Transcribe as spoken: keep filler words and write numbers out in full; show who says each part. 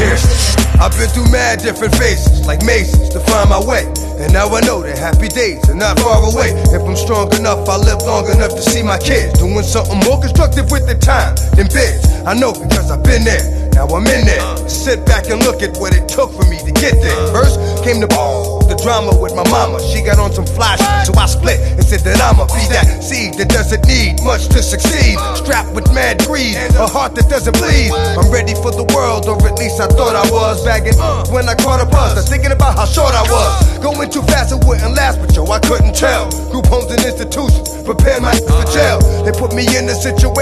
Speaker 1: Cheers. I've been through mad different phases, like mazes, to find my way. And now I know that happy days are not far away. If I'm strong enough, I'll live long enough to see my kids doing something more constructive with the time than biz. I know because I've been there, now I'm in there. Sit back and look at what it took for me to get there. First came the the drama with my mama. She got on some fly shit, so I split and said that I'ma be that seed that doesn't need much to succeed. Strapped with mad greed, a heart that doesn't bleed. I'm ready for the world, or at least I thought I was. Bagging when I caught a buzz, I'm thinking about how short I was. Going too fast, it wouldn't last, but yo, I couldn't tell. Group homes and institutions, prepare my for jail. They put me in a situation